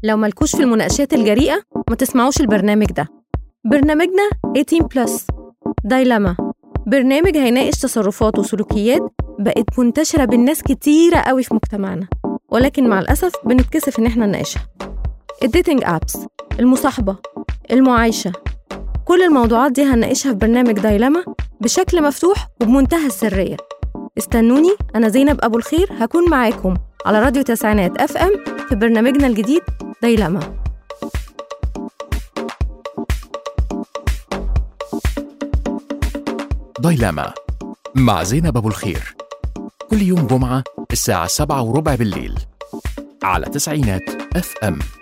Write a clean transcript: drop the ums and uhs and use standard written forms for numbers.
لو مالكوش في المناقشات الجريئة ما تسمعوش البرنامج ده. برنامجنا 18+ دايلاما، برنامج هيناقش تصرفات وسلوكيات بقت منتشرة بالناس كتيرة قوي في مجتمعنا، ولكن مع الأسف بنتكسف إن احنا نناقشها. الديتنج أبس، المصاحبة، المعايشة، كل الموضوعات دي هنناقشها في برنامج دايلاما بشكل مفتوح وبمنتهى السرية. استنوني، أنا زينب أبو الخير، هكون معاكم على راديو تسعينات FM في برنامجنا الجديد دايلاما. دايلاما مع زينب أبو الخير، كل يوم جمعة الساعة 7:15 بالليل على تسعينات FM.